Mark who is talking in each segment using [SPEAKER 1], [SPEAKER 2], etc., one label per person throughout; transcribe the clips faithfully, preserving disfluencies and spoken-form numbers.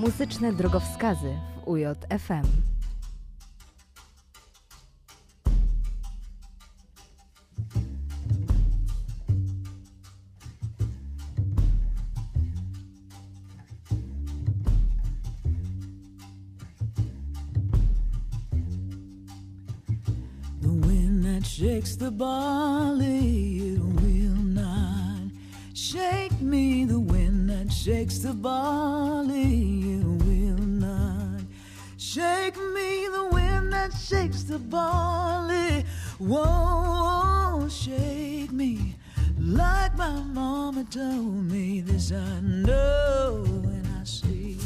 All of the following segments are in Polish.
[SPEAKER 1] Muzyczne drogowskazy w U J F M.
[SPEAKER 2] Shakes the barley, it will not shake me. The wind that shakes the barley, it will not shake me. The wind that shakes the barley won't shake me. Like my mama told me, this I know and I see.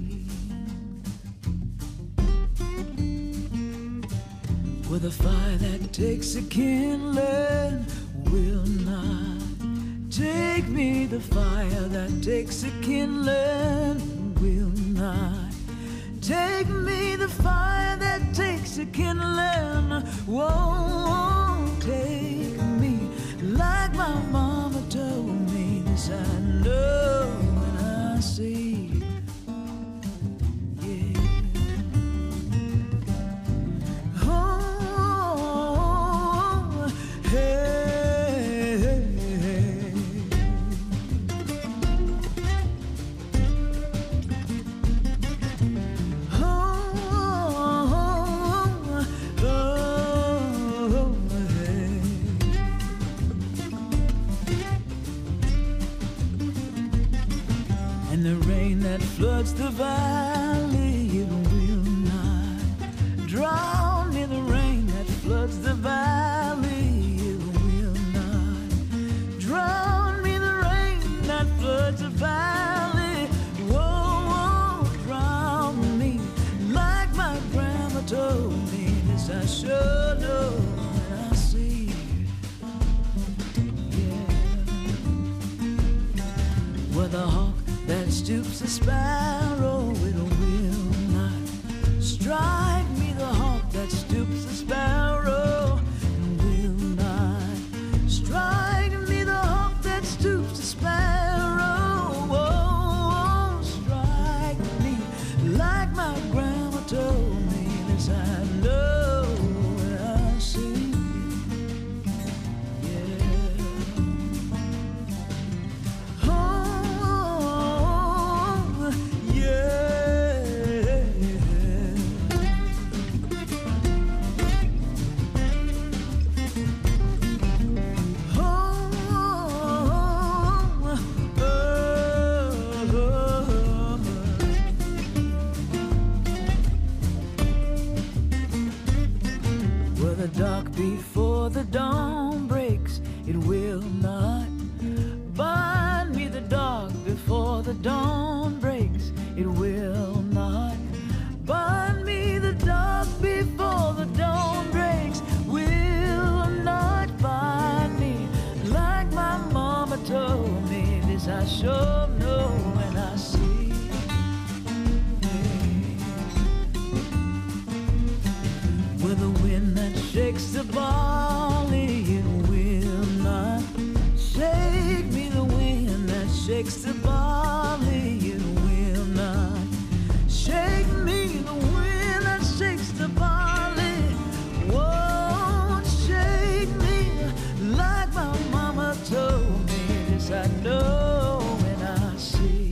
[SPEAKER 2] With a fire that takes a kindling will not take me. The fire that takes a kindling will not take me. The fire that takes a kindling won't take me. Like my mama told me, this I know and I see. Floods the valley, it will not drown me. The rain that floods the valley, it will not drown me. The rain that floods the valley won't drown me. Like my grandma told me, this I sure know and I see. Yeah. With a hawk that stoops a sparrow, it will not strike me. The hawk that stoops a sparrow, it will not strike me. The hawk that stoops a sparrow won't strike me. Like my grandma told me, this I know and I see. Before the dawn breaks, it will not bind me. The dark before the dawn breaks, it will not bind me. The dark before the dawn breaks will not bind me. Like my mama told me, this I sure know and I see. With a wind that shakes the barley, it will not shake me. The wind that shakes the barley, it will not shake me. The wind that shakes the barley won't shake me. Like my mama told me, this I know and I see.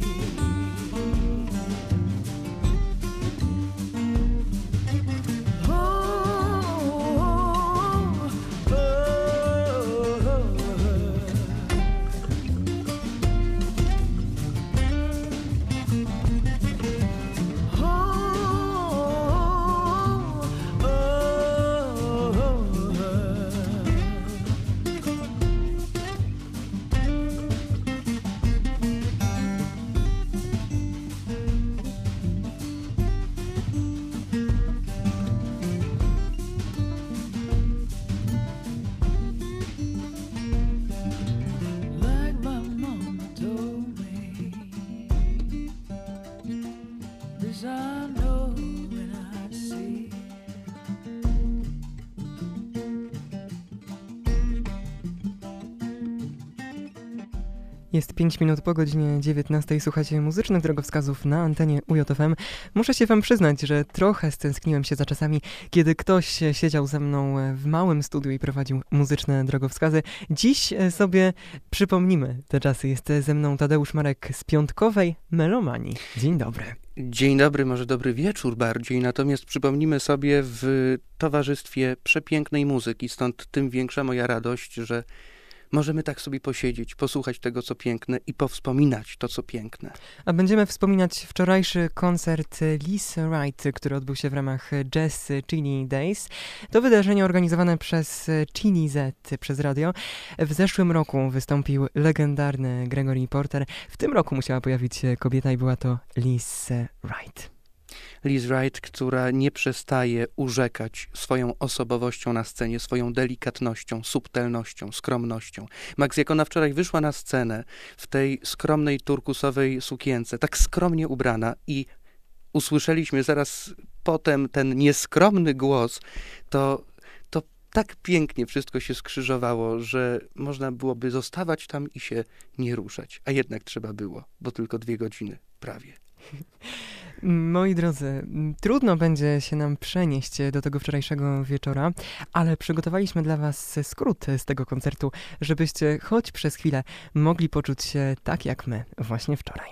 [SPEAKER 3] Jest pięć minut po godzinie dziewiętnastej. Słuchacie muzycznych drogowskazów na antenie U J F M. Muszę się wam przyznać, że trochę stęskniłem się za czasami, kiedy ktoś siedział ze mną w małym studiu i prowadził muzyczne drogowskazy. Dziś sobie przypomnimy te czasy. Jest ze mną Tadeusz Marek z Piątkowej Melomanii. Dzień dobry.
[SPEAKER 4] Dzień dobry, może dobry wieczór bardziej, natomiast przypomnimy sobie w towarzystwie przepięknej muzyki, stąd tym większa moja radość, że możemy tak sobie posiedzieć, posłuchać tego, co piękne i powspominać to, co piękne.
[SPEAKER 3] A będziemy wspominać wczorajszy koncert Liz Wright, który odbył się w ramach Jazz Chili Days. To wydarzenie organizowane przez Chili Z, przez radio. W zeszłym roku wystąpił legendarny Gregory Porter. W tym roku musiała pojawić się kobieta i była to Liz Wright.
[SPEAKER 4] Liz Wright, która nie przestaje urzekać swoją osobowością na scenie, swoją delikatnością, subtelnością, skromnością. Max, jak ona wczoraj wyszła na scenę w tej skromnej turkusowej sukience, tak skromnie ubrana i usłyszeliśmy zaraz potem ten nieskromny głos, to, to tak pięknie wszystko się skrzyżowało, że można byłoby zostawać tam i się nie ruszać. A jednak trzeba było, bo tylko dwie godziny prawie.
[SPEAKER 3] Moi drodzy, trudno będzie się nam przenieść do tego wczorajszego wieczora, ale przygotowaliśmy dla was skrót z tego koncertu, żebyście choć przez chwilę mogli poczuć się tak jak my właśnie wczoraj.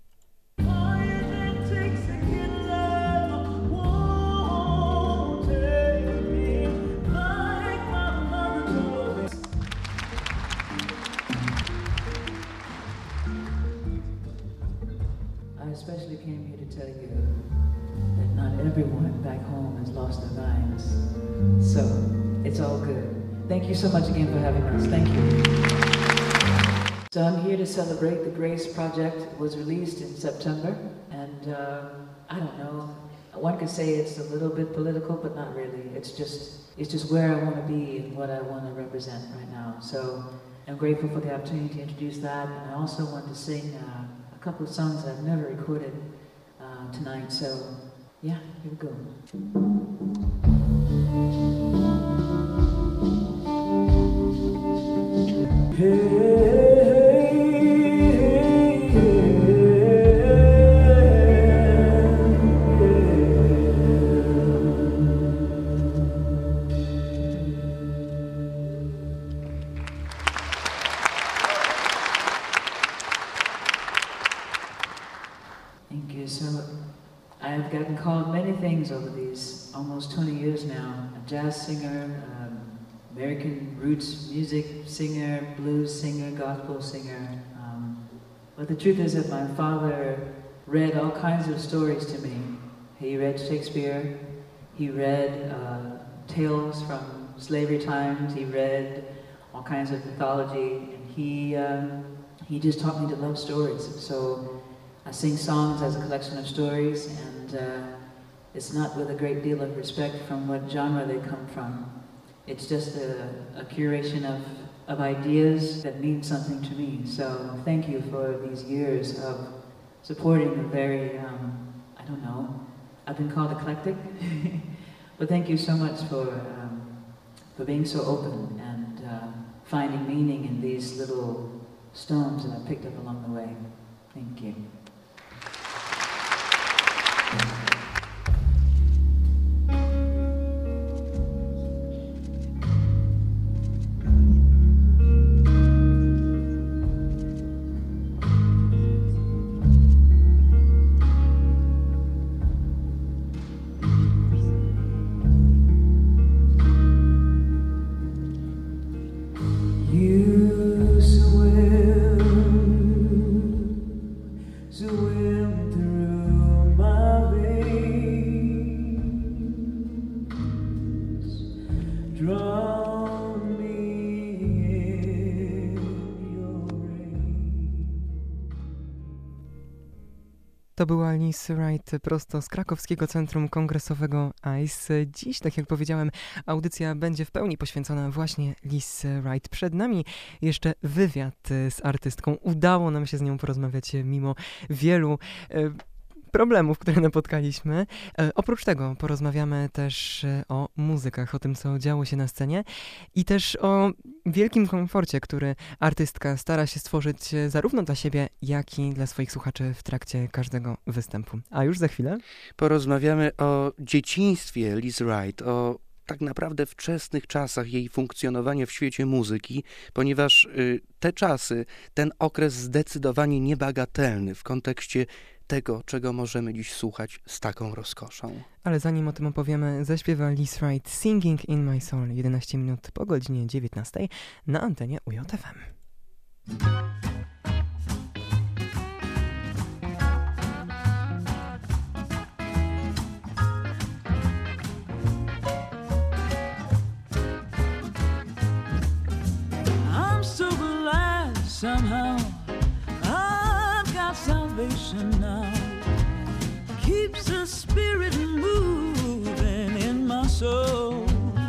[SPEAKER 2] I especially came here to tell you that not everyone back home has lost their minds. So, it's all good. Thank you so much again for having us. Thank you. So I'm here to celebrate the Grace Project. It was released in September, and uh, I don't know, one could say it's a little bit political, but not really. It's just, it's just where I want to be and what I want to represent right now. So I'm grateful for the opportunity to introduce that, and I also want to sing uh, a couple of songs that I've never recorded uh, tonight, so yeah, here we go. Hey. I've gotten called many things over these almost twenty years now. A jazz singer, um, American roots music singer, blues singer, gospel singer. Um, but the truth is that my father read all kinds of stories to me. He read Shakespeare, he read uh, tales from slavery times, he read all kinds of mythology, and he, um, he just taught me to love stories. So I sing songs as a collection of stories, and uh, it's not with a great deal of respect from what genre they come from. It's just a, a curation of, of ideas that mean something to me. So thank you for these years of supporting a very, um, I don't know, I've been called eclectic, but thank you so much for, um, for being so open and uh, finding meaning in these little stones that I picked up along the way. Thank you.
[SPEAKER 3] To była Liz Wright prosto z krakowskiego Centrum Kongresowego I C E. Dziś, tak jak powiedziałem, audycja będzie w pełni poświęcona właśnie Liz Wright. Przed nami jeszcze wywiad z artystką. Udało nam się z nią porozmawiać mimo wielu e, problemów, które napotkaliśmy. E, oprócz tego porozmawiamy też e, o muzykach, o tym, co działo się na scenie i też o wielkim komforcie, który artystka stara się stworzyć e, zarówno dla siebie, jak i dla swoich słuchaczy w trakcie każdego występu. A już za chwilę
[SPEAKER 4] porozmawiamy o dzieciństwie Liz Wright, o tak naprawdę wczesnych czasach jej funkcjonowania w świecie muzyki, ponieważ y, te czasy, ten okres zdecydowanie niebagatelny w kontekście tego, czego możemy dziś słuchać z taką rozkoszą.
[SPEAKER 3] Ale zanim o tym opowiemy, zaśpiewa Liz Wright Singing in My Soul jedenaście minut po godzinie dziewiętnastej na antenie U J F M.
[SPEAKER 2] Somehow I've got salvation now. Keeps the spirit moving in my soul.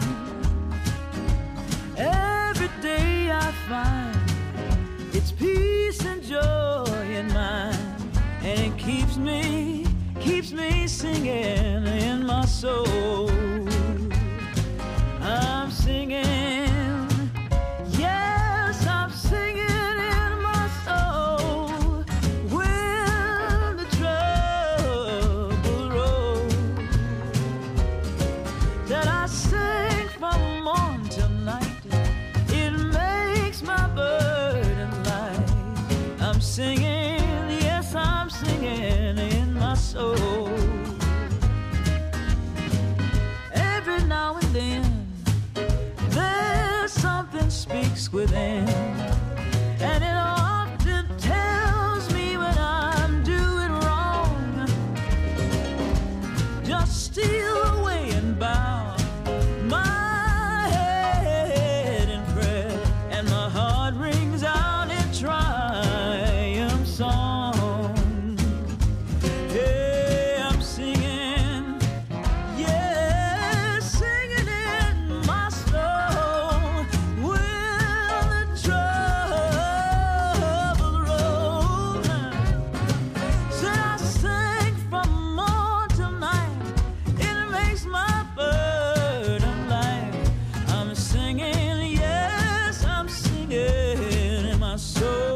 [SPEAKER 2] Every day I find it's peace and joy in mine, and it keeps me, keeps me singing in my soul. I'm singing. Singing, yes, I'm singing in my soul. Every now and then, there's something speaks within, and it often tells me when I'm doing wrong. Just steal away and bow my head in prayer, and my heart rings out in triumph. Song. Yeah, I'm singing, yeah, singing in my soul. When the trouble rolls, said I sing from morn till night. It makes my burden light. I'm singing, yes, I'm singing in my soul.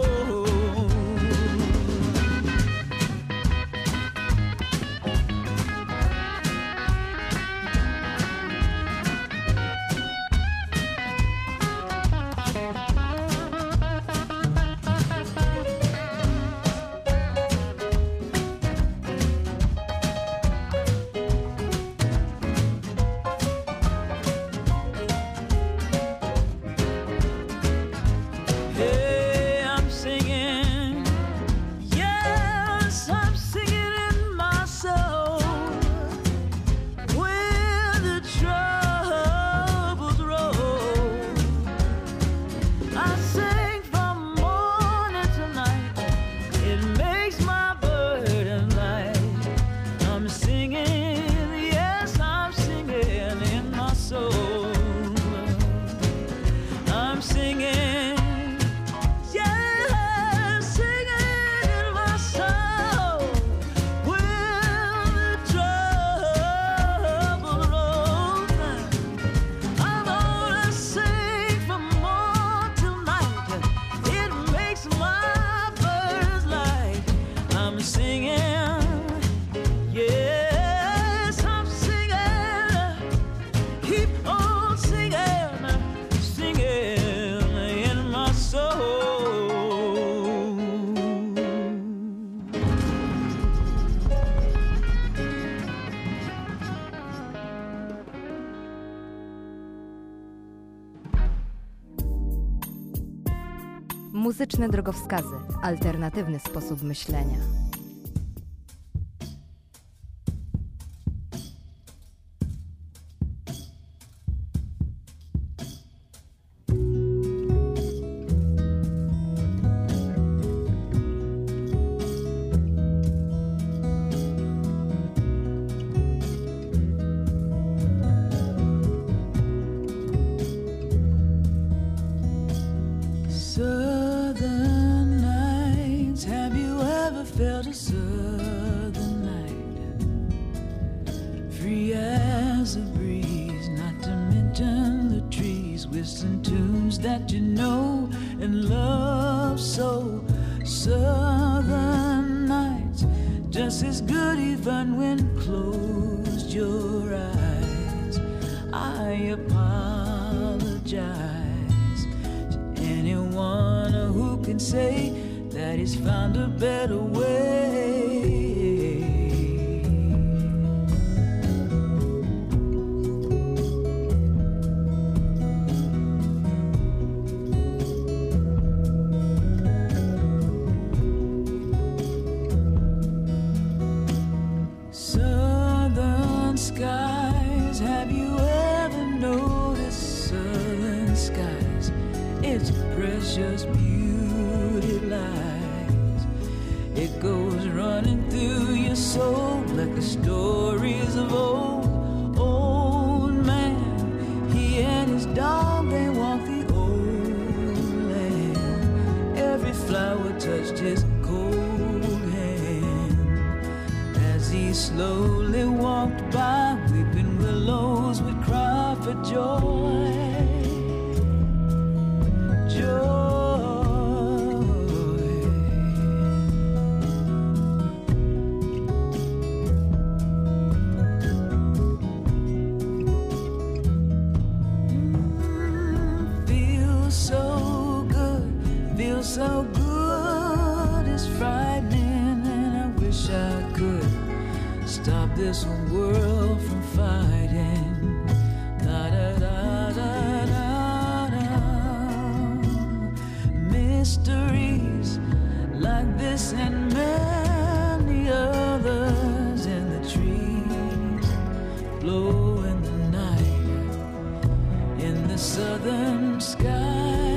[SPEAKER 1] Muzyczne drogowskazy. Alternatywny sposób myślenia.
[SPEAKER 2] Southern nights, have you ever felt tunes that you know and love so. Southern nights, just as good even when closed your eyes. I apologize to anyone who can say that he's found a better way. Southern skies, have you ever noticed southern skies? It's precious beauty lies. It goes running through your soul like the stories of old. Old man, he and his dog, they walk the old land. Every flower touched his cold hand as he slowly walked by. Weeping willows would cry for joy. Joy. So good, it's frightening, and I wish I could stop this whole world from fighting. Da da da da da da. Mysteries like this and many others in the trees blow in the night in the southern sky.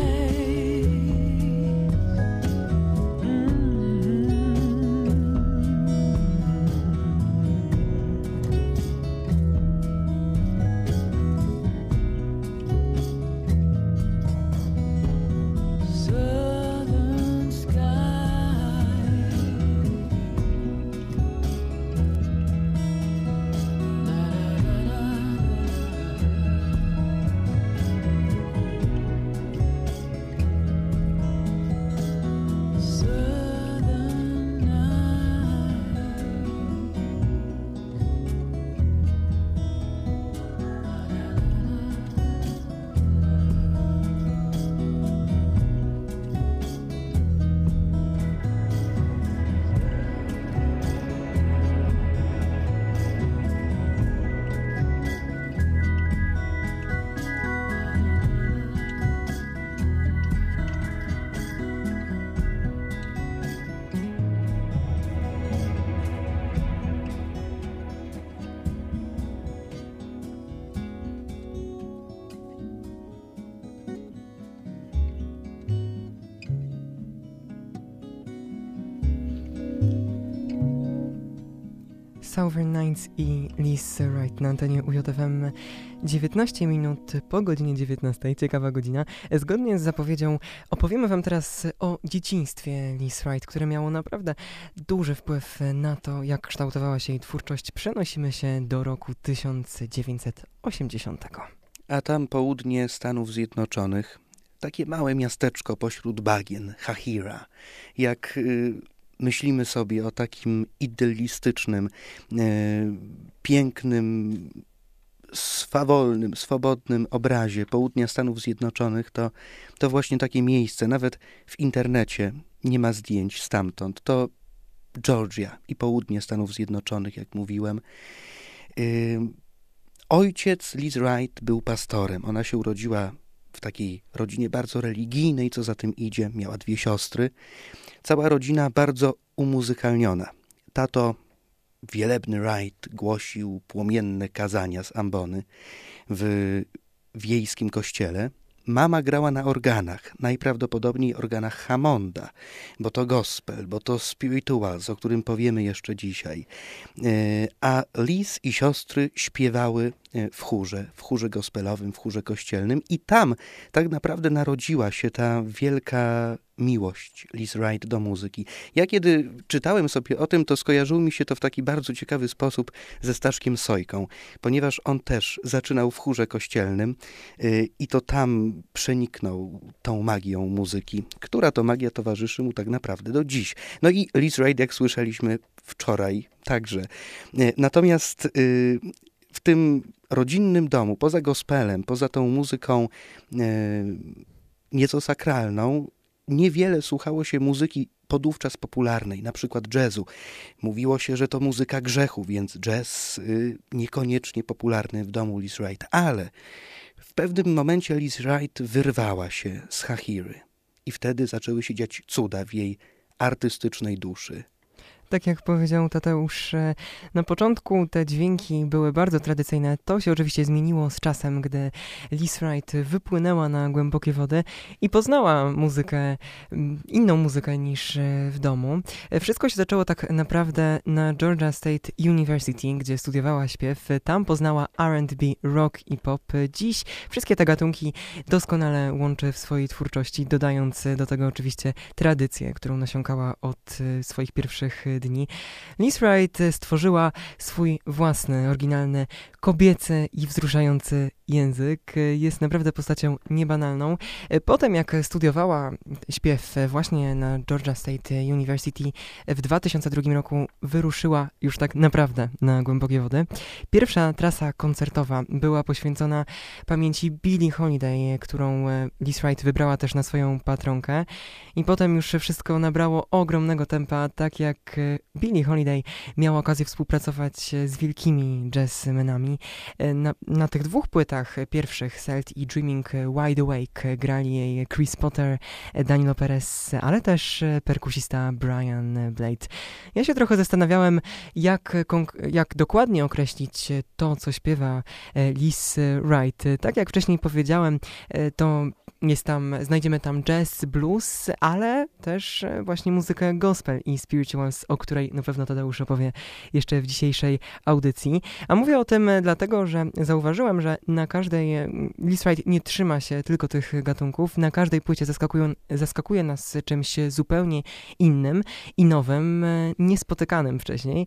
[SPEAKER 3] Southern Nights i Liz Wright na antenie U J F M. dziewiętnaście minut po godzinie dziewiętnastej, ciekawa godzina. Zgodnie z zapowiedzią opowiemy wam teraz o dzieciństwie Liz Wright, które miało naprawdę duży wpływ na to, jak kształtowała się jej twórczość. Przenosimy się do roku tysiąc dziewięćset osiemdziesiątego.
[SPEAKER 4] A tam południe Stanów Zjednoczonych, takie małe miasteczko pośród bagien, Hahira. Jak y, myślimy sobie o takim idyllistycznym, y, pięknym, swawolnym, swobodnym obrazie południa Stanów Zjednoczonych, to, to właśnie takie miejsce. Nawet w internecie nie ma zdjęć stamtąd. To Georgia i południe Stanów Zjednoczonych, jak mówiłem. Y, ojciec Liz Wright był pastorem. Ona się urodziła w takiej rodzinie bardzo religijnej, co za tym idzie. Miała dwie siostry. Cała rodzina bardzo umuzykalniona. Tato, wielebny Wright, głosił płomienne kazania z ambony w wiejskim kościele. Mama grała na organach, najprawdopodobniej organach Hammonda, bo to gospel, bo to spirituals, o którym powiemy jeszcze dzisiaj. A Liz i siostry śpiewały w chórze, w chórze gospelowym, w chórze kościelnym i tam tak naprawdę narodziła się ta wielka miłość Liz Wright do muzyki. Ja kiedy czytałem sobie o tym, to skojarzyło mi się to w taki bardzo ciekawy sposób ze Staszkiem Sojką, ponieważ on też zaczynał w chórze kościelnym yy, i to tam przeniknął tą magią muzyki, która to magia towarzyszy mu tak naprawdę do dziś. No i Liz Wright, jak słyszeliśmy wczoraj, także. Yy, natomiast yy, w tym rodzinnym domu, poza gospelem, poza tą muzyką yy, nieco sakralną, niewiele słuchało się muzyki podówczas popularnej, na przykład jazzu. Mówiło się, że to muzyka grzechu, więc jazz y, niekoniecznie popularny w domu Liz Wright, ale w pewnym momencie Liz Wright wyrwała się z Hachiry i wtedy zaczęły się dziać cuda w jej artystycznej duszy.
[SPEAKER 3] Tak jak powiedział Tadeusz, na początku te dźwięki były bardzo tradycyjne. To się oczywiście zmieniło z czasem, gdy Liz Wright wypłynęła na głębokie wody i poznała muzykę, inną muzykę niż w domu. Wszystko się zaczęło tak naprawdę na Georgia State University, gdzie studiowała śpiew. Tam poznała R and B, rock i pop. Dziś wszystkie te gatunki doskonale łączy w swojej twórczości, dodając do tego oczywiście tradycję, którą nasiąkała od swoich pierwszych dni. Liz Wright stworzyła swój własny, oryginalny, kobiecy i wzruszający język. Jest naprawdę postacią niebanalną. Potem jak studiowała śpiew właśnie na Georgia State University, w dwa tysiące drugim roku wyruszyła już tak naprawdę na głębokie wody. Pierwsza trasa koncertowa była poświęcona pamięci Billie Holiday, którą Liz Wright wybrała też na swoją patronkę. I potem już wszystko nabrało ogromnego tempa, tak jak Billie Holiday miała okazję współpracować z wielkimi jazzmenami. Na, na tych dwóch płytach pierwszych, Celt i Dreaming Wide Awake, grali jej Chris Potter, Danilo Perez, ale też perkusista Brian Blade. Ja się trochę zastanawiałem, jak, jak dokładnie określić to, co śpiewa Liz Wright. Tak jak wcześniej powiedziałem, to jest tam, znajdziemy tam jazz, blues, ale też właśnie muzykę gospel i spirituals, o której na pewno Tadeusz opowie jeszcze w dzisiejszej audycji. A mówię o tym dlatego, że zauważyłem, że na każdej, Liz Wright nie trzyma się tylko tych gatunków, na każdej płycie zaskakuje, zaskakuje nas czymś zupełnie innym i nowym, niespotykanym wcześniej.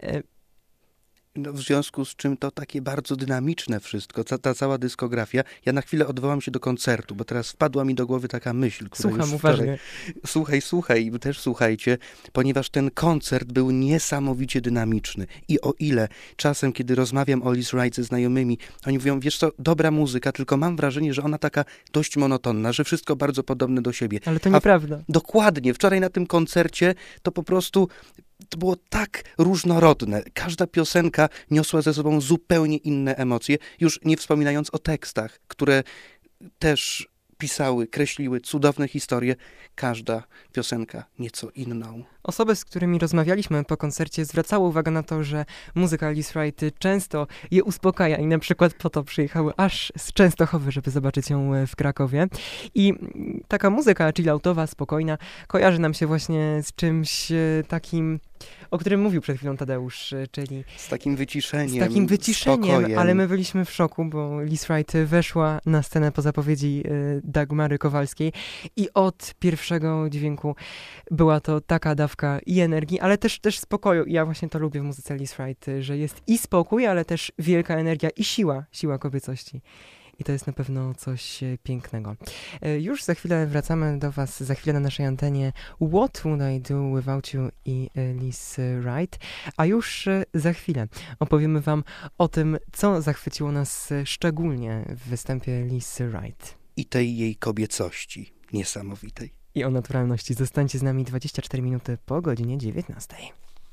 [SPEAKER 4] No, w związku z czym to takie bardzo dynamiczne wszystko, ta, ta cała dyskografia. Ja na chwilę odwołam się do koncertu, bo teraz wpadła mi do głowy taka myśl. Która
[SPEAKER 3] Słucham
[SPEAKER 4] już
[SPEAKER 3] uważnie.
[SPEAKER 4] Wczoraj... Słuchaj, słuchaj, też słuchajcie, ponieważ ten koncert był niesamowicie dynamiczny. I o ile czasem, kiedy rozmawiam o Liz Wright ze znajomymi, oni mówią, wiesz co, dobra muzyka, tylko mam wrażenie, że ona taka dość monotonna, że wszystko bardzo podobne do siebie.
[SPEAKER 3] Ale to nieprawda.
[SPEAKER 4] W... Dokładnie. Wczoraj na tym koncercie to po prostu... To było tak różnorodne. Każda piosenka niosła ze sobą zupełnie inne emocje, już nie wspominając o tekstach, które też pisały, kreśliły cudowne historie. Każda piosenka nieco inną.
[SPEAKER 3] Osoby, z którymi rozmawialiśmy po koncercie, zwracały uwagę na to, że muzyka Liz Wright często je uspokaja i na przykład po to przyjechały aż z Częstochowy, żeby zobaczyć ją w Krakowie. I taka muzyka chilloutowa, spokojna, kojarzy nam się właśnie z czymś takim, o którym mówił przed chwilą Tadeusz, czyli...
[SPEAKER 4] Z takim wyciszeniem,
[SPEAKER 3] Z takim wyciszeniem,
[SPEAKER 4] spokojem.
[SPEAKER 3] Ale my byliśmy w szoku, bo Liz Wright weszła na scenę po zapowiedzi Dagmary Kowalskiej i od pierwszego dźwięku była to taka dawka i energii, ale też, też spokoju. I ja właśnie to lubię w muzyce Liz Wright, że jest i spokój, ale też wielka energia i siła, siła kobiecości. I to jest na pewno coś pięknego. Już za chwilę wracamy do was, za chwilę na naszej antenie What Would I Do Without You i Liz Wright, a już za chwilę opowiemy wam o tym, co zachwyciło nas szczególnie w występie Liz Wright.
[SPEAKER 4] I tej jej kobiecości niesamowitej.
[SPEAKER 3] I o naturalności. Zostańcie z nami dwadzieścia cztery minuty po godzinie dziewiętnastej.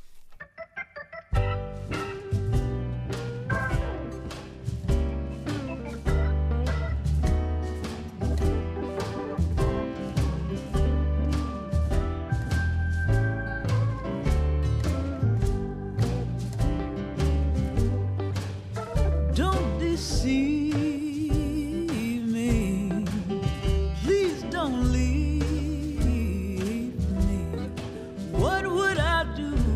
[SPEAKER 2] Don't deceive me, please don't leave me. What would I do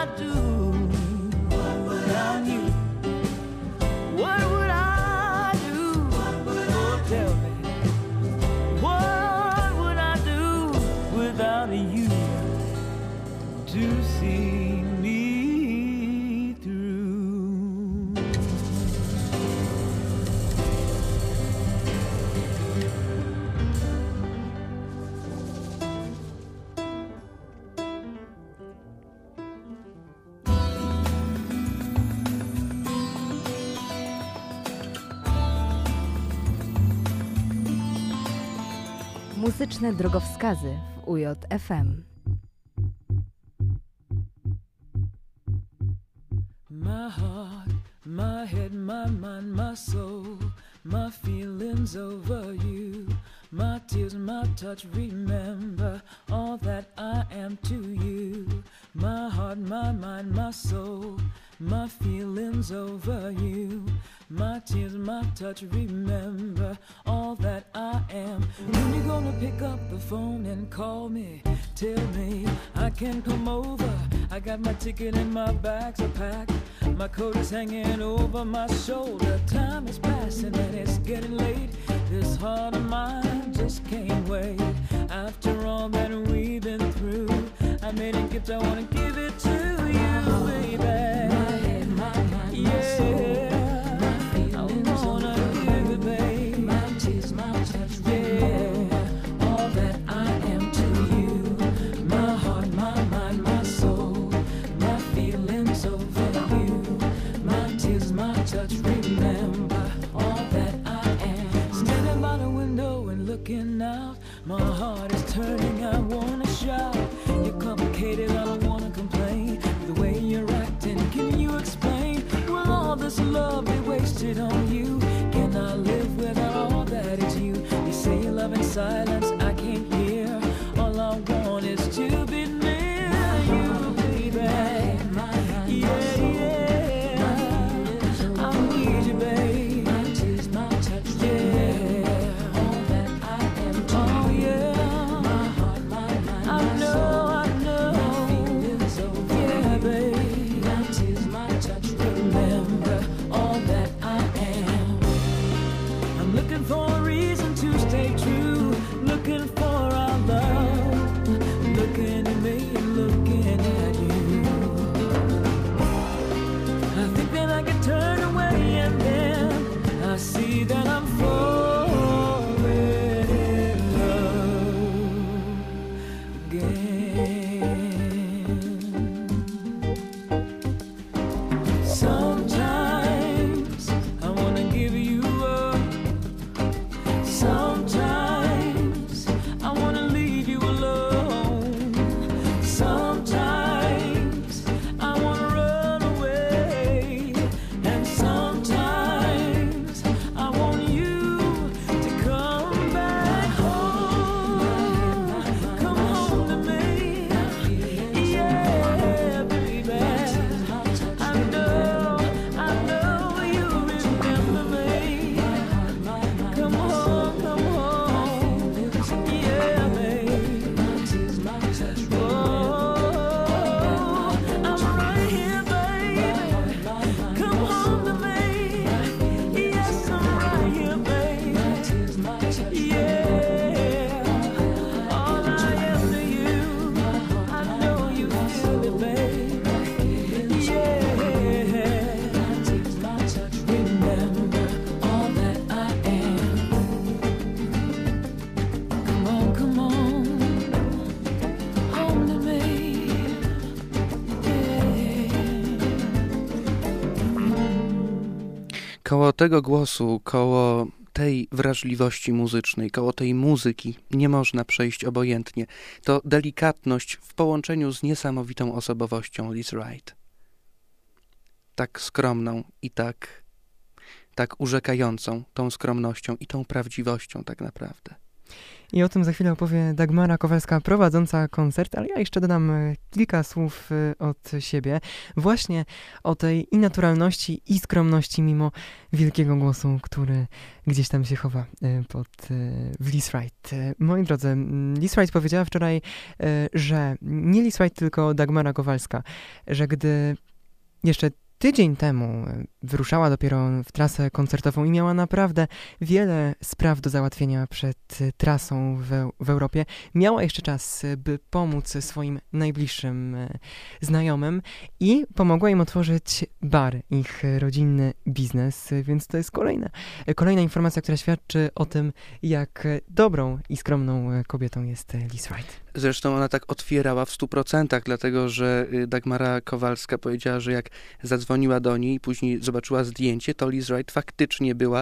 [SPEAKER 2] I do without you? What would I do? Oh, tell me. What would I do without you to see me through?
[SPEAKER 1] Muzyczne drogowskazy w U J F M.
[SPEAKER 2] My heart, my head, my mind, my soul, my feelings over you, my tears, my touch, remember all that I am to you. My heart, my mind, my soul, my feelings over you, my tears, my touch, remember all that I am. When you gonna pick up the phone and call me? Tell me I can come over. I got my ticket and my bags are packed. My coat is hanging over my shoulder. Time is passing and it's getting late. This heart of mine just can't wait. After all that we've been through, I made a gift, I wanna give it to you, baby. My head, my mind, yeah. My soul. Looking out, my heart is turning, I wanna shout. You're complicated, I don't wanna complain. The way you're acting, can you explain? Will all this love be wasted on you? Can I live without all that is you? You say you love in silence, I can't hear. All I want is to be near you, baby. Yeah, yeah, I need you, babe. My tears, my touch, yeah. For a reason to stay true, looking for our love, looking at me and looking at you. I think that I can turn away and then I see that I'm falling in love again. Sometimes I wanna give you up. Sometimes I wanna leave you alone. Sometimes I wanna run away. And sometimes I want you to come back home. Come home to me. Yeah, baby. I know, I know you remember me. Come home. Come home, yeah, babe. Oh, I'm right here, baby. Come home to me. Yes, I'm right here, babe. Yeah, all I am to you. I know you feel it, babe. Yeah, remember all that I am. Come on, come on, home to me, yeah.
[SPEAKER 4] Koło tego głosu, koło tej wrażliwości muzycznej, koło tej muzyki nie można przejść obojętnie. To delikatność w połączeniu z niesamowitą osobowością Liz Wright. Tak skromną i tak, tak urzekającą tą skromnością i tą prawdziwością tak naprawdę.
[SPEAKER 3] I o tym za chwilę opowie Dagmara Kowalska, prowadząca koncert, ale ja jeszcze dodam kilka słów od siebie. Właśnie o tej i naturalności, i skromności, mimo wielkiego głosu, który gdzieś tam się chowa pod, w Liz Wright. Moi drodzy, Liz Wright powiedziała wczoraj, że nie Liz Wright, tylko Dagmara Kowalska, że gdy jeszcze tydzień temu wyruszała dopiero w trasę koncertową i miała naprawdę wiele spraw do załatwienia przed trasą w, w Europie. Miała jeszcze czas, by pomóc swoim najbliższym znajomym i pomogła im otworzyć bar, ich rodzinny biznes, więc to jest kolejna, kolejna informacja, która świadczy o tym, jak dobrą i skromną kobietą jest Liz Wright.
[SPEAKER 4] Zresztą ona tak otwierała w stu procentach, dlatego że Dagmara Kowalska powiedziała, że jak zadzwoniła do niej i później zobaczyła zdjęcie, to Liz Wright faktycznie była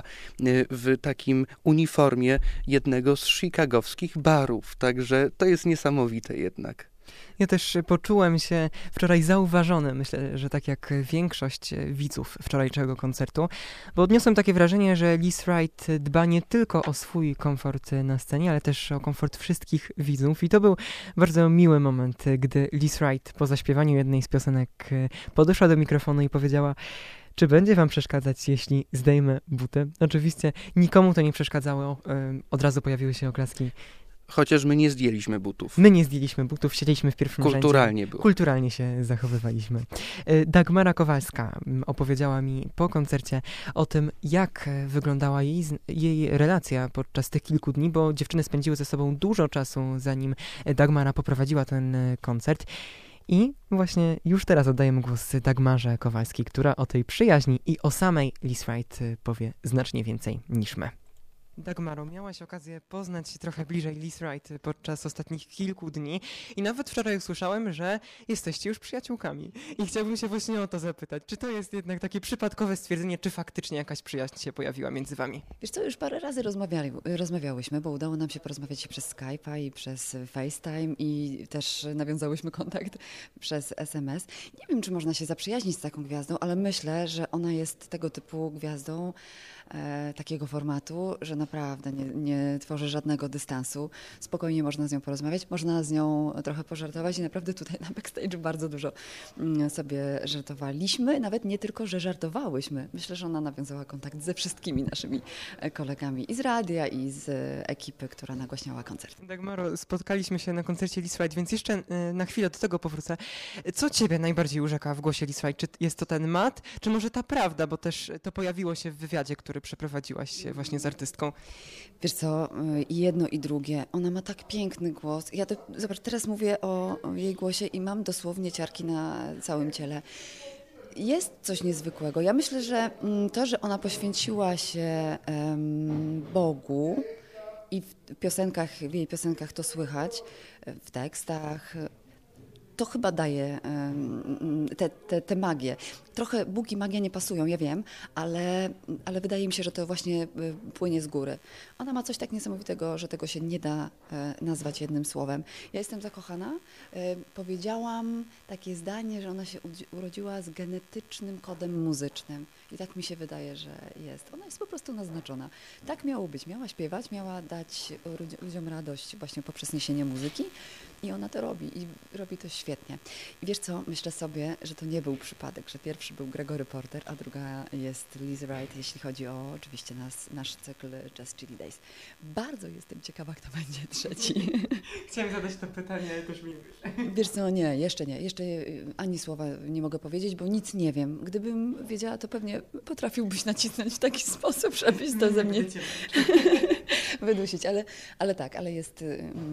[SPEAKER 4] w takim uniformie jednego z chicagowskich barów. Także to jest niesamowite jednak.
[SPEAKER 3] Ja też poczułem się wczoraj zauważony, myślę, że tak jak większość widzów wczorajszego koncertu, bo odniosłem takie wrażenie, że Liz Wright dba nie tylko o swój komfort na scenie, ale też o komfort wszystkich widzów i to był bardzo miły moment, gdy Liz Wright po zaśpiewaniu jednej z piosenek podeszła do mikrofonu i powiedziała: czy będzie wam przeszkadzać, jeśli zdejmę buty? Oczywiście nikomu to nie przeszkadzało, od razu pojawiły się oklaski.
[SPEAKER 4] Chociaż my nie zdjęliśmy butów.
[SPEAKER 3] My nie zdjęliśmy butów, siedzieliśmy w pierwszym rzędzie.
[SPEAKER 4] Kulturalnie było.
[SPEAKER 3] Kulturalnie się zachowywaliśmy. Dagmara Kowalska opowiedziała mi po koncercie o tym, jak wyglądała jej, jej relacja podczas tych kilku dni, bo dziewczyny spędziły ze sobą dużo czasu, zanim Dagmara poprowadziła ten koncert. I właśnie już teraz oddajemy głos Dagmarze Kowalskiej, która o tej przyjaźni i o samej Liz Wright powie znacznie więcej niż my. Dagmaro, miałaś okazję poznać trochę bliżej Liz Wright podczas ostatnich kilku dni i nawet wczoraj usłyszałem, że jesteście już przyjaciółkami. I chciałbym się właśnie o to zapytać, czy to jest jednak takie przypadkowe stwierdzenie, czy faktycznie jakaś przyjaźń się pojawiła między wami?
[SPEAKER 5] Wiesz co, już parę razy rozmawiali, rozmawiałyśmy, bo udało nam się porozmawiać i przez Skype'a, i przez FaceTime, i też nawiązałyśmy kontakt przez S M S. Nie wiem, czy można się zaprzyjaźnić z taką gwiazdą, ale myślę, że ona jest tego typu gwiazdą, e, takiego formatu, że naprawdę nie, nie tworzy żadnego dystansu. Spokojnie można z nią porozmawiać, można z nią trochę pożartować i naprawdę tutaj na backstage bardzo dużo sobie żartowaliśmy. Nawet nie tylko, że żartowałyśmy. Myślę, że ona nawiązała kontakt ze wszystkimi naszymi kolegami i z radia, i z ekipy, która nagłaśniała koncert.
[SPEAKER 3] Dagmaro, spotkaliśmy się na koncercie Liz Wright, więc jeszcze na chwilę do tego powrócę. Co ciebie najbardziej urzeka w głosie Liz Wright? Czy jest to ten mat, czy może ta prawda, bo też to pojawiło się w wywiadzie, który przeprowadziłaś właśnie z artystką?
[SPEAKER 5] Wiesz co, i jedno i drugie. Ona ma tak piękny głos. Ja to, zobacz, teraz mówię o, o jej głosie i mam dosłownie ciarki na całym ciele. Jest coś niezwykłego. Ja myślę, że to, że ona poświęciła się um, Bogu i w piosenkach, w jej piosenkach to słychać, w tekstach, to chyba daje tę te, te, te magię. Trochę Bóg i magia nie pasują, ja wiem, ale, ale wydaje mi się, że to właśnie płynie z góry. Ona ma coś tak niesamowitego, że tego się nie da nazwać jednym słowem. Ja jestem zakochana. Powiedziałam takie zdanie, że ona się urodziła z genetycznym kodem muzycznym. I tak mi się wydaje, że jest. Ona jest po prostu naznaczona. Tak miało być. Miała śpiewać, miała dać ludziom radość właśnie poprzez niesienie muzyki i ona to robi. I robi to świetnie. I wiesz co, myślę sobie, że to nie był przypadek, że pierwszy był Gregory Porter, a druga jest Liz Wright, jeśli chodzi o oczywiście nas, nasz cykl Jazz Chili Days. Bardzo jestem ciekawa, kto będzie trzeci.
[SPEAKER 3] Chciałem zadać to pytanie, ale też mi
[SPEAKER 5] Wiesz co, nie, jeszcze nie. Jeszcze ani słowa nie mogę powiedzieć, bo nic nie wiem. Gdybym wiedziała, to pewnie potrafiłbyś nacisnąć w taki sposób, żebyś to ze mnie wydusić. Ale, ale tak, ale jest,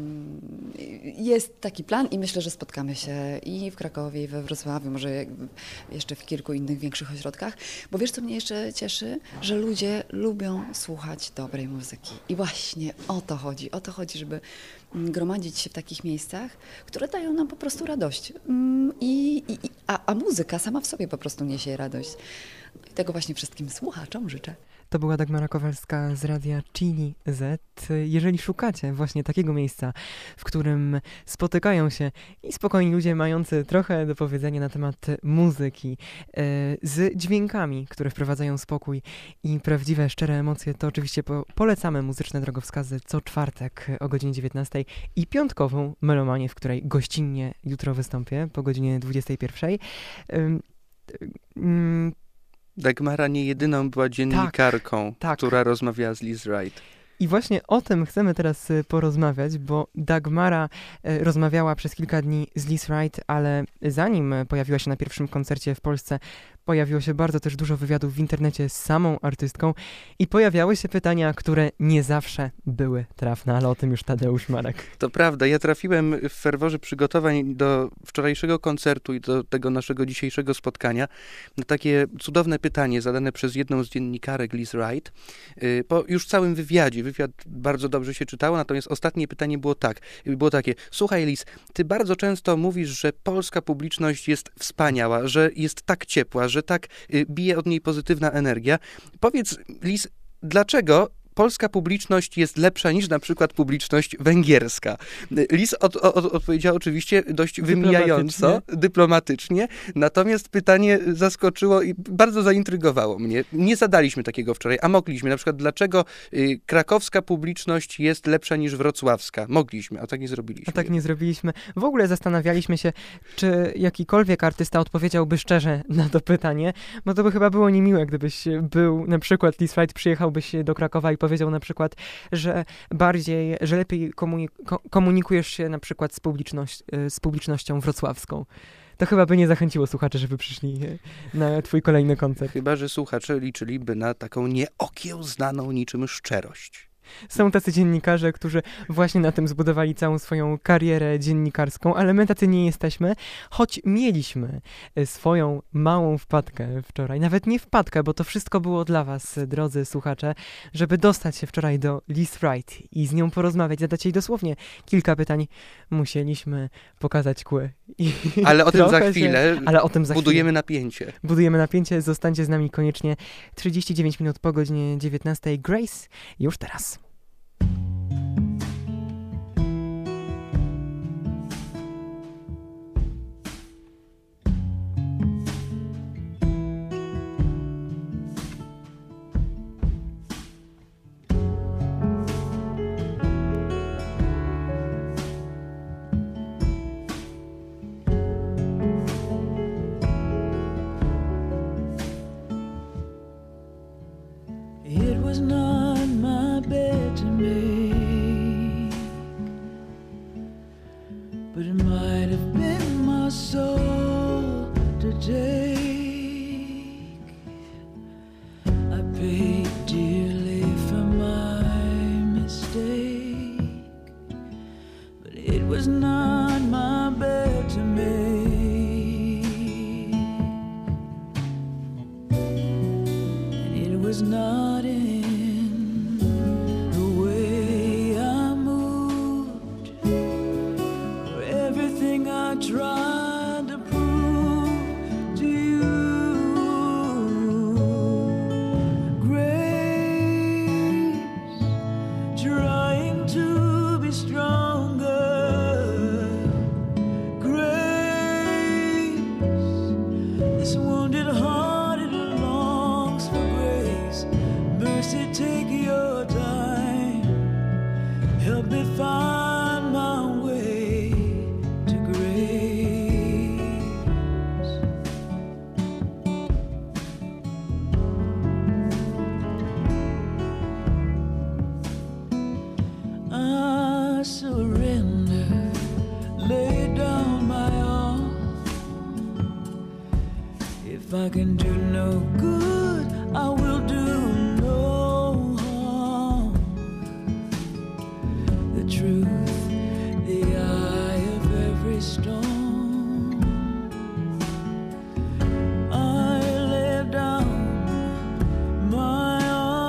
[SPEAKER 5] jest taki plan i myślę, że spotkamy się i w Krakowie, i we Wrocławiu, może jeszcze w kilku innych większych ośrodkach. Bo wiesz, co mnie jeszcze cieszy? Że ludzie lubią słuchać dobrej muzyki. I właśnie o to chodzi. O to chodzi, żeby gromadzić się w takich miejscach, które dają nam po prostu radość. I, i, a, a muzyka sama w sobie po prostu niesie radość. I tego właśnie wszystkim słuchaczom życzę.
[SPEAKER 3] To była Dagmara Kowalska z Radia Chili Z. Jeżeli szukacie właśnie takiego miejsca, w którym spotykają się i spokojni ludzie mający trochę do powiedzenia na temat muzyki, e, z dźwiękami, które wprowadzają spokój i prawdziwe, szczere emocje, to oczywiście po, polecamy muzyczne drogowskazy co czwartek o godzinie dziewiętnastej i piątkową Melomanię, w której gościnnie jutro wystąpię po godzinie dwudziestej pierwszej. Ym, ym,
[SPEAKER 4] Dagmara nie jedyną była dziennikarką,
[SPEAKER 3] tak.
[SPEAKER 4] która rozmawiała z Liz Wright.
[SPEAKER 3] I właśnie o tym chcemy teraz y, porozmawiać, bo Dagmara y, rozmawiała przez kilka dni z Liz Wright, ale zanim pojawiła się na pierwszym koncercie w Polsce, pojawiło się bardzo też dużo wywiadów w internecie z samą artystką i pojawiały się pytania, które nie zawsze były trafne, ale o tym już Tadeusz Marek.
[SPEAKER 4] To prawda, ja trafiłem w ferworze przygotowań do wczorajszego koncertu i do tego naszego dzisiejszego spotkania na takie cudowne pytanie zadane przez jedną z dziennikarek Liz Wright. Po już całym wywiadzie, wywiad bardzo dobrze się czytało, natomiast ostatnie pytanie było tak, było takie: słuchaj Liz, ty bardzo często mówisz, że polska publiczność jest wspaniała, że jest tak ciepła, że tak y, bije od niej pozytywna energia. Powiedz, Liz, dlaczego polska publiczność jest lepsza niż na przykład publiczność węgierska? Liz od, od, odpowiedziała oczywiście dość wymijająco, dyplomatycznie. dyplomatycznie, natomiast pytanie zaskoczyło i bardzo zaintrygowało mnie. Nie zadaliśmy takiego wczoraj, a mogliśmy. Na przykład, dlaczego y, krakowska publiczność jest lepsza niż wrocławska? Mogliśmy, a tak nie zrobiliśmy.
[SPEAKER 3] A tak nie zrobiliśmy. W ogóle zastanawialiśmy się, czy jakikolwiek artysta odpowiedziałby szczerze na to pytanie, bo to by chyba było niemiłe, gdybyś był, na przykład Liz Wright, przyjechałbyś do Krakowa i powiedział na przykład, że bardziej, że lepiej komunik- komunikujesz się na przykład z, publiczność, z publicznością wrocławską. To chyba by nie zachęciło słuchaczy, żeby przyszli na twój kolejny koncert.
[SPEAKER 4] Chyba że słuchacze liczyliby na taką nieokiełznaną niczym szczerość.
[SPEAKER 3] Są tacy dziennikarze, którzy właśnie na tym zbudowali całą swoją karierę dziennikarską, ale my tacy nie jesteśmy, choć mieliśmy swoją małą wpadkę wczoraj. Nawet nie wpadkę, bo to wszystko było dla was, drodzy słuchacze, żeby dostać się wczoraj do Liz Wright i z nią porozmawiać, zadać jej dosłownie kilka pytań. Musieliśmy pokazać kły. I
[SPEAKER 4] ale o tym za chwilę.
[SPEAKER 3] Się, ale o tym za
[SPEAKER 4] budujemy
[SPEAKER 3] chwilę.
[SPEAKER 4] napięcie.
[SPEAKER 3] Budujemy napięcie. Zostańcie z nami koniecznie. trzydzieści dziewięć minut po godzinie dziewiętnastej. Grace już teraz.
[SPEAKER 2] It was not my bed to make, but it might have been my soul to take. I paid dearly for my mistake, but it was not my bed to make. And it was not in the way I moved, or everything I tried to prove to you. Grace, trying to be stronger. Grace, this wounded heart, it longs for grace. Mercy, take your time. Help me find my way to grace. I surrender, lay down my all. If I can do no good, I will do no harm. The truth, the eye of every storm. I lay down my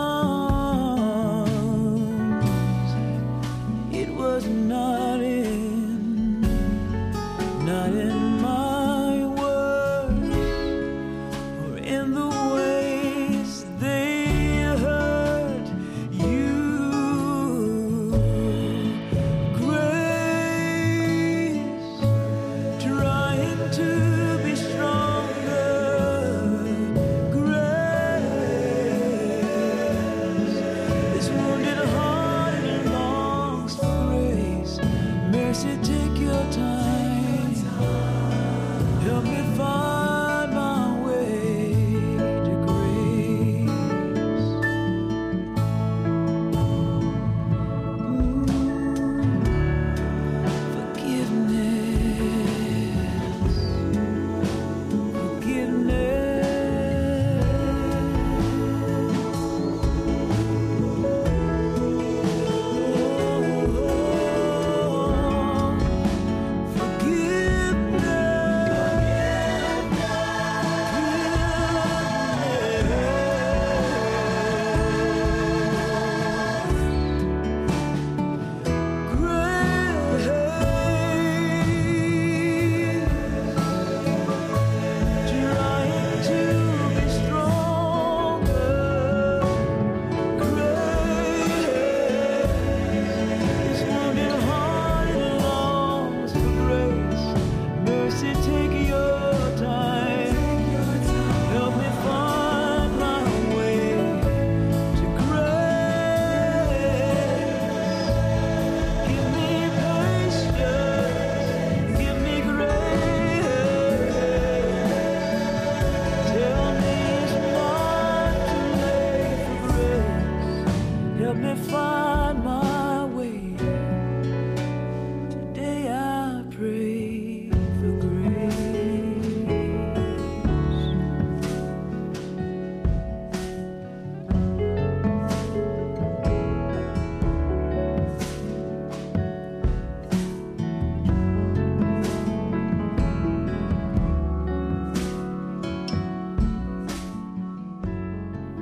[SPEAKER 2] arms. It was not in, not in my words, or in the ways they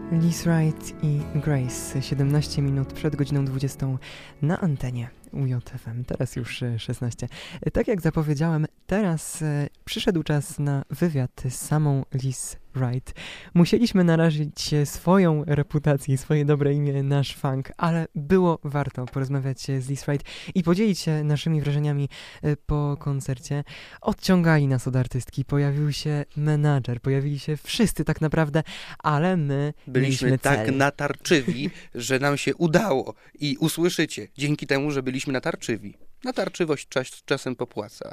[SPEAKER 3] Liz Wright i Grace, siedemnaście minut przed godziną dwudziestą na antenie U J F M, teraz już szesnaście. Tak jak zapowiedziałem, teraz e, przyszedł czas na wywiad z samą Liz Wright. Musieliśmy narazić swoją reputację, swoje dobre imię, nasz funk, ale było warto porozmawiać z Liz Wright i podzielić się naszymi wrażeniami e, po koncercie. Odciągali nas od artystki, pojawił się menadżer, pojawili się wszyscy tak naprawdę, ale my
[SPEAKER 4] byliśmy
[SPEAKER 3] mieliśmy
[SPEAKER 4] tak
[SPEAKER 3] cel.
[SPEAKER 4] natarczywi, że nam się udało i usłyszycie, dzięki temu, że byliśmy natarczywi. Natarczywość czas, czasem popłaca.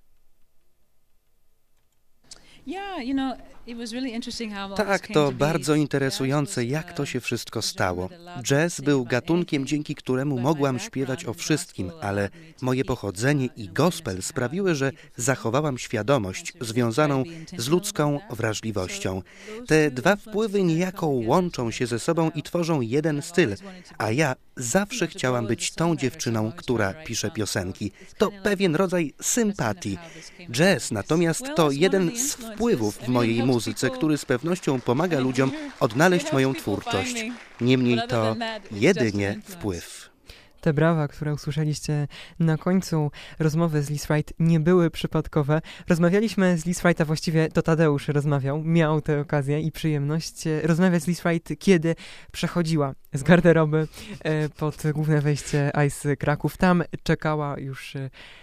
[SPEAKER 4] Tak, to bardzo interesujące, jak to się wszystko stało. Jazz był gatunkiem, dzięki któremu mogłam śpiewać o wszystkim, ale moje pochodzenie i gospel sprawiły, że zachowałam świadomość związaną z ludzką wrażliwością. Te dwa wpływy niejako łączą się ze sobą i tworzą jeden styl, a ja zawsze chciałam być tą dziewczyną, która pisze piosenki. To pewien rodzaj sympatii. Jazz natomiast to jeden z wpływów w mojej muzyce, który z pewnością pomaga ludziom odnaleźć moją twórczość. Niemniej to jedynie wpływ.
[SPEAKER 3] Te brawa, które usłyszeliście na końcu rozmowy z Liz Wright, nie były przypadkowe. Rozmawialiśmy z Liz Wright, a właściwie to Tadeusz rozmawiał, miał tę okazję i przyjemność rozmawiać z Liz Wright, kiedy przechodziła z garderoby pod główne wejście Ice Kraków. Tam czekała już...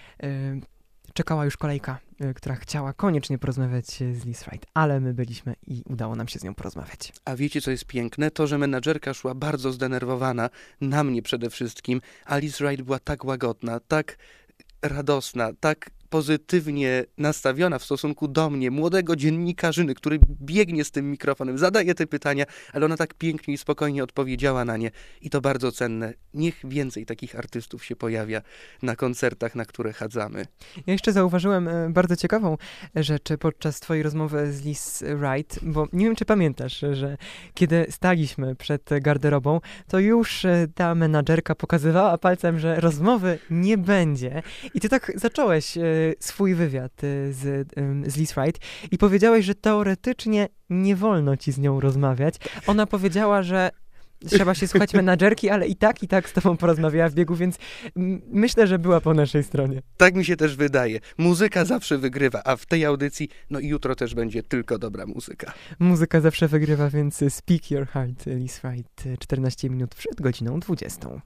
[SPEAKER 3] Czekała już kolejka, która chciała koniecznie porozmawiać z Liz Wright, ale my byliśmy i udało nam się z nią porozmawiać.
[SPEAKER 4] A wiecie, co jest piękne? To, że menadżerka szła bardzo zdenerwowana, na mnie przede wszystkim, a Liz Wright była tak łagodna, tak radosna, tak pozytywnie nastawiona w stosunku do mnie, młodego dziennikarzyny, który biegnie z tym mikrofonem, zadaje te pytania, ale ona tak pięknie i spokojnie odpowiedziała na nie i to bardzo cenne. Niech więcej takich artystów się pojawia na koncertach, na które chadzamy.
[SPEAKER 3] Ja jeszcze zauważyłem bardzo ciekawą rzecz podczas twojej rozmowy z Liz Wright, bo nie wiem, czy pamiętasz, że kiedy staliśmy przed garderobą, to już ta menadżerka pokazywała palcem, że rozmowy nie będzie i ty tak zacząłeś swój wywiad z, z Liz Wright i powiedziałeś, że teoretycznie nie wolno ci z nią rozmawiać. Ona powiedziała, że trzeba się słuchać menadżerki, ale i tak, i tak z tobą porozmawiała w biegu, więc m- myślę, że była po naszej stronie.
[SPEAKER 4] Tak mi się też wydaje. Muzyka zawsze wygrywa, a w tej audycji, no i jutro też będzie tylko dobra muzyka.
[SPEAKER 3] Muzyka zawsze wygrywa, więc Speak Your Heart, Liz Wright, czternaście minut przed godziną dwudziestą.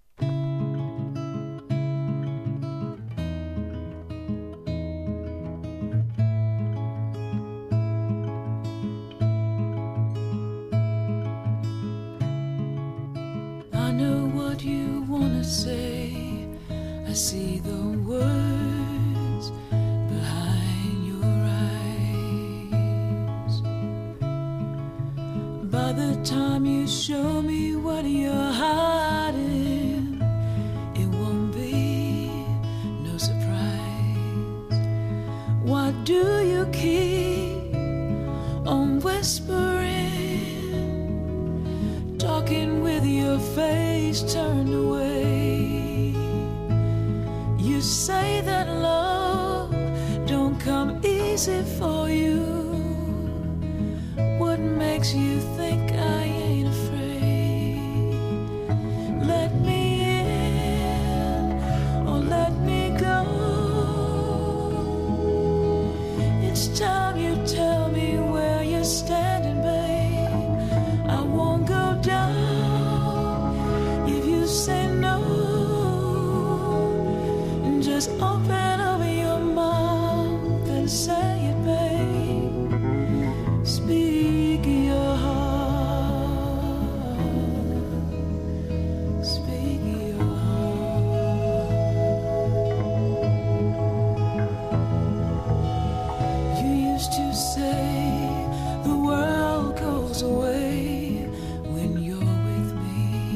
[SPEAKER 2] Say, I see the words behind your eyes. By the time you show me what you're hiding, it won't be no surprise. Why do you keep on whispering, talking with your face turned away? You say that love don't come easy for you. What makes you think I ain't afraid? Let me in or let me go. It's time you tell me where you're standing, babe. I won't go down if you say no. Just open up your mouth and say it, babe. Speak your heart. Speak your heart. You used to say the world goes away when you're with me.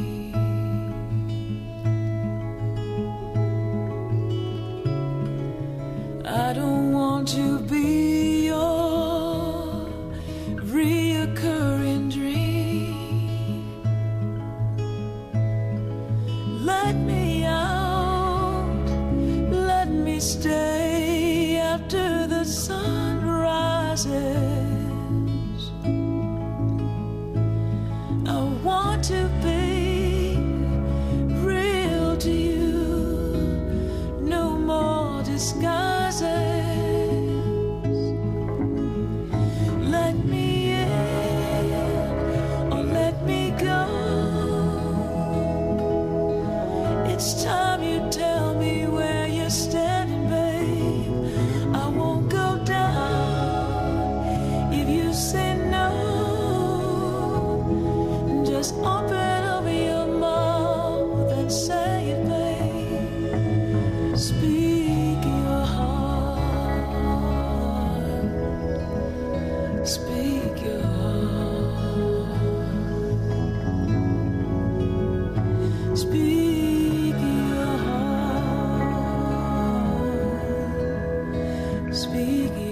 [SPEAKER 2] I don't want to be your reoccurring dream. Let me out, let me stay after the sun rises. say no. Just open up your mouth and say it, babe. Speak your heart. Speak your heart. Speak your heart. Speak your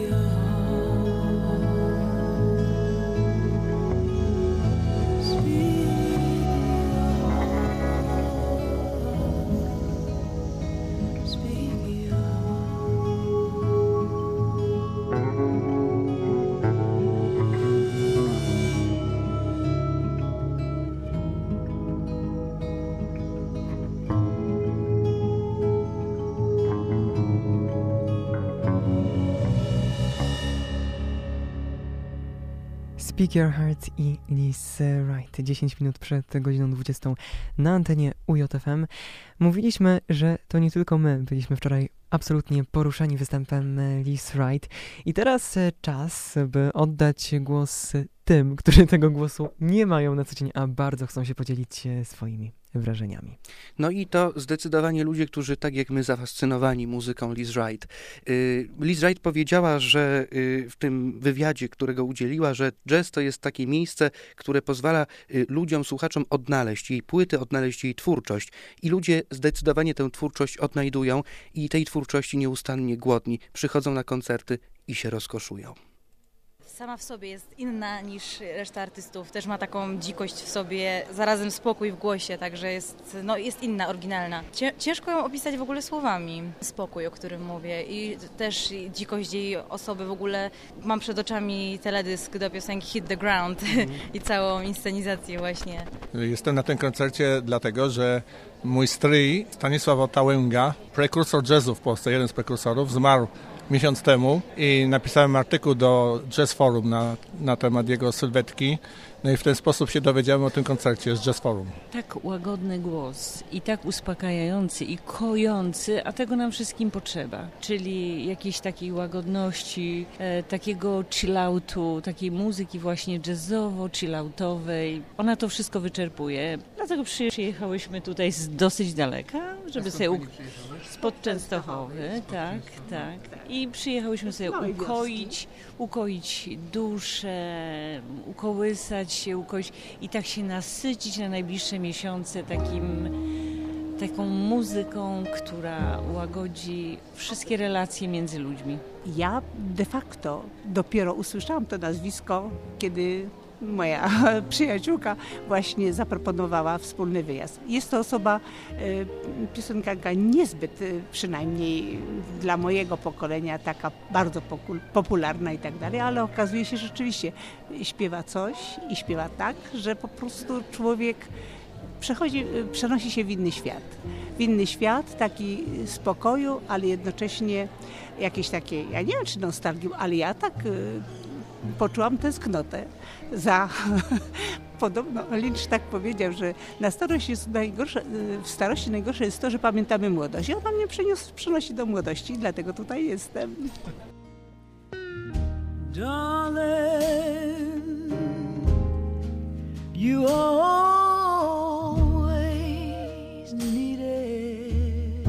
[SPEAKER 3] Speak Your Heart i Liz Wright. dziesięć minut przed godziną dwudziestą na antenie U J F M. Mówiliśmy, że to nie tylko my byliśmy wczoraj absolutnie poruszeni występem Liz Wright. I teraz czas, by oddać głos tym, którzy tego głosu nie mają na co dzień, a bardzo chcą się podzielić swoimi wrażeniami.
[SPEAKER 4] No i to zdecydowanie ludzie, którzy tak jak my zafascynowani muzyką Liz Wright. Yy, Liz Wright powiedziała, że yy, w tym wywiadzie, którego udzieliła, że jazz to jest takie miejsce, które pozwala yy, ludziom, słuchaczom odnaleźć jej płyty, odnaleźć jej twórczość. I ludzie zdecydowanie tę twórczość odnajdują i tej twórczości nieustannie głodni. Przychodzą na koncerty i się rozkoszują.
[SPEAKER 6] Sama w sobie jest inna niż reszta artystów, też ma taką dzikość w sobie, zarazem spokój w głosie, także jest, no, jest inna, oryginalna. Ciężko ją opisać w ogóle słowami, spokój, o którym mówię, i też dzikość jej osoby. W ogóle mam przed oczami teledysk do piosenki Hit the Ground mm. i całą inscenizację właśnie. Jestem
[SPEAKER 7] na tym koncercie dlatego, że mój stryj Stanisław Otałęga, prekursor jazzu w Polsce, jeden z prekursorów, zmarł miesiąc temu i napisałem artykuł do Jazz Forum na, na temat jego sylwetki. No i w ten sposób się dowiedziałem o tym koncercie z Jazz Forum.
[SPEAKER 8] Tak łagodny głos i tak uspokajający i kojący, a tego nam wszystkim potrzeba. Czyli jakiejś takiej łagodności, e, takiego chilloutu, takiej muzyki właśnie jazzowo-chilloutowej. Ona to wszystko wyczerpuje. Dlatego przyjechałyśmy tutaj z dosyć daleka, żeby sobie... U... Spod Częstochowy, tak, tak. I przyjechałyśmy sobie ukoić, ukoić duszę, ukołysać się, ukoić i tak się nasycić na najbliższe miesiące takim, taką muzyką, która łagodzi wszystkie relacje między ludźmi.
[SPEAKER 9] Ja de facto dopiero usłyszałam to nazwisko, kiedy moja przyjaciółka właśnie zaproponowała wspólny wyjazd. Jest to osoba, piosenkarka niezbyt, przynajmniej dla mojego pokolenia, taka bardzo popularna i tak dalej, ale okazuje się, że rzeczywiście śpiewa coś i śpiewa tak, że po prostu człowiek przechodzi, przenosi się w inny świat. W inny świat, taki spokoju, ale jednocześnie jakieś takie, ja nie wiem czy nostalgium, ale ja tak poczułam tęsknotę za, podobno Lynch tak powiedział, że na starość jest najgorsze, w starości najgorsze jest to, że pamiętamy młodość. I ona mnie przenios, przenosi do młodości, dlatego tutaj jestem.
[SPEAKER 2] Darling, you always needed,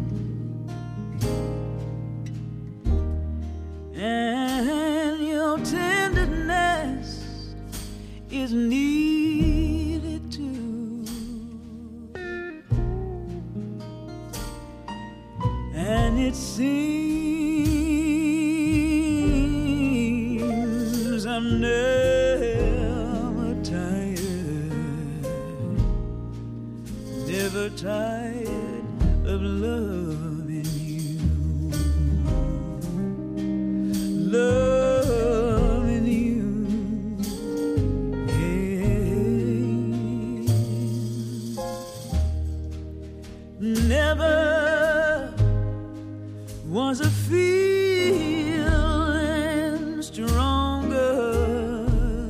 [SPEAKER 2] and your tenderness is needed too, and it seems I'm never tired, never tired of loving you, loving you, hey. Never was a feeling stronger.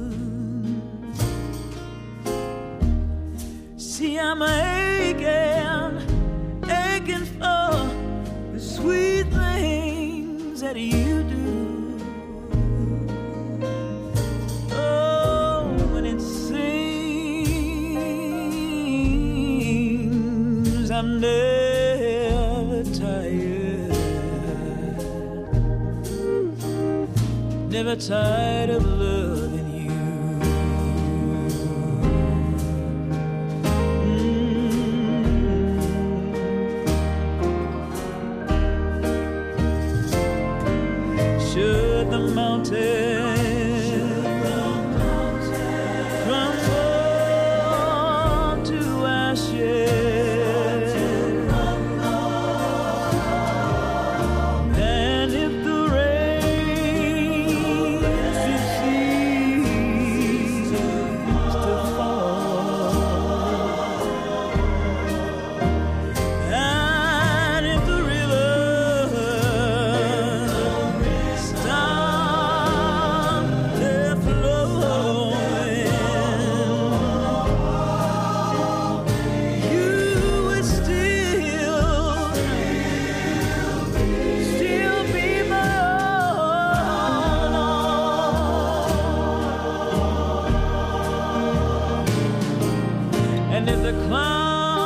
[SPEAKER 2] See, I'm aching, aching for the sweet things that you do. the tide of love in you. Mm. Should the mountain crumble to ashes, and if the rain should cease to fall, and if the river stop their flowing, you would still, still be my own. And if the clouds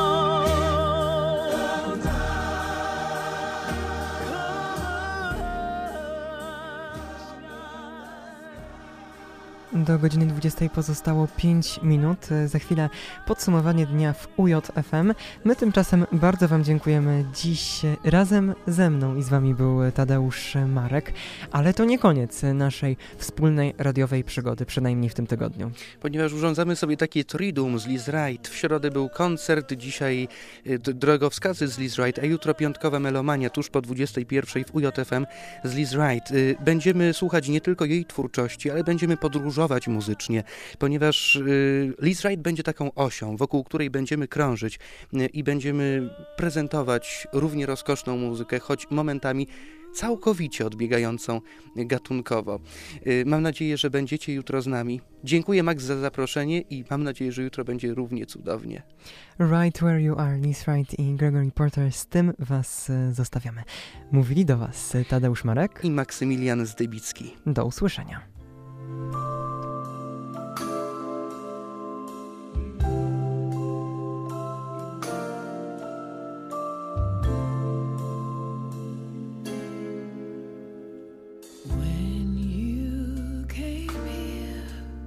[SPEAKER 3] Do godziny dwudziestej pozostało pięć minut. Za chwilę podsumowanie dnia w U J F M. My tymczasem bardzo Wam dziękujemy. Dziś razem ze mną i z Wami był Tadeusz Marek, ale to nie koniec naszej wspólnej radiowej przygody, przynajmniej w tym tygodniu.
[SPEAKER 4] Ponieważ urządzamy sobie takie triduum z Liz Wright. W środę był koncert, dzisiaj y, d- drogowskazy z Liz Wright, a jutro piątkowa melomania tuż po dwudziestej pierwszej w U J F M z Liz Wright. Y, będziemy słuchać nie tylko jej twórczości, ale będziemy podróżować muzycznie, ponieważ y, Liz Wright będzie taką osią, wokół której będziemy krążyć y, i będziemy prezentować równie rozkoszną muzykę, choć momentami całkowicie odbiegającą gatunkowo. Y, mam nadzieję, że będziecie jutro z nami. Dziękuję, Max, za zaproszenie i mam nadzieję, że jutro będzie równie cudownie.
[SPEAKER 3] Right Where You Are, Liz Wright i Gregory Porter, z tym Was e, zostawiamy. Mówili do Was Tadeusz Marek
[SPEAKER 4] I Maksymilian Zdybicki.
[SPEAKER 3] Do usłyszenia.
[SPEAKER 2] When you came here,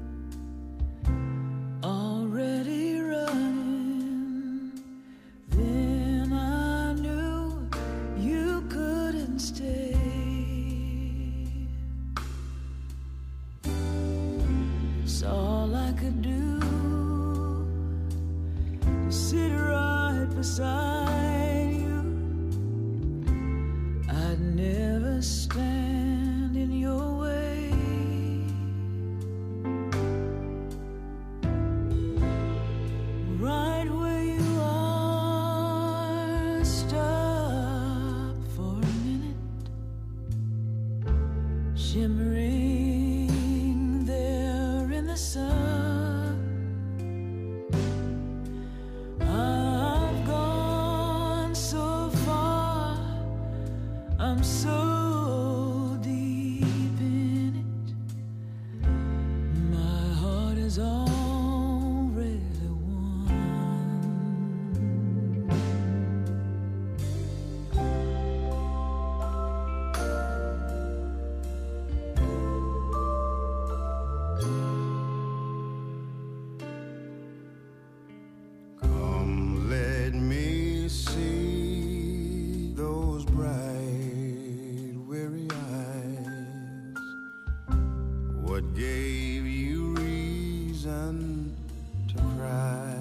[SPEAKER 2] already running, then I knew you couldn't stay. It's all I could do, sit right beside you. I'd never stand in your way. Right where you are, stop for a minute, shimmering there in the sun. I've gone so far, I'm so deep in it, my heart is already won.
[SPEAKER 10] Come, let me see those bright, weary eyes. What gave you reason to cry?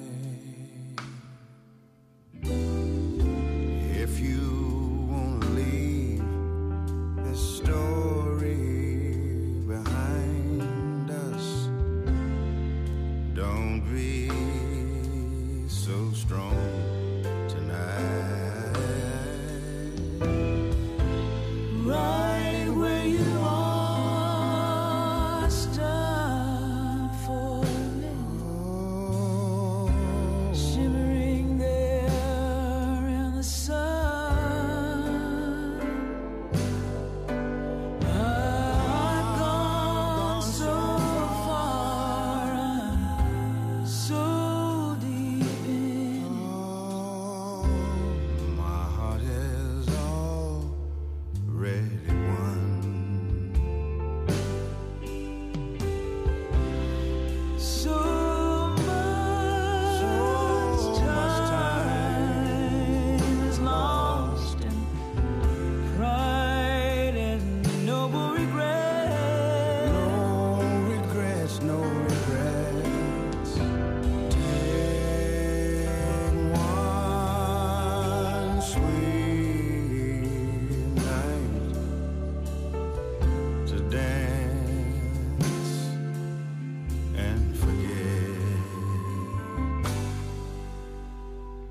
[SPEAKER 10] If you won't leave this story behind us, don't be so strong tonight.
[SPEAKER 2] Right where you are, stop for a minute,
[SPEAKER 10] to dance.